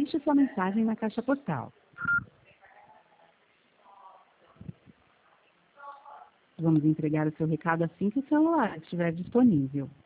deixe sua mensagem na caixa postal. Vamos entregar o seu recado assim que o celular estiver disponível.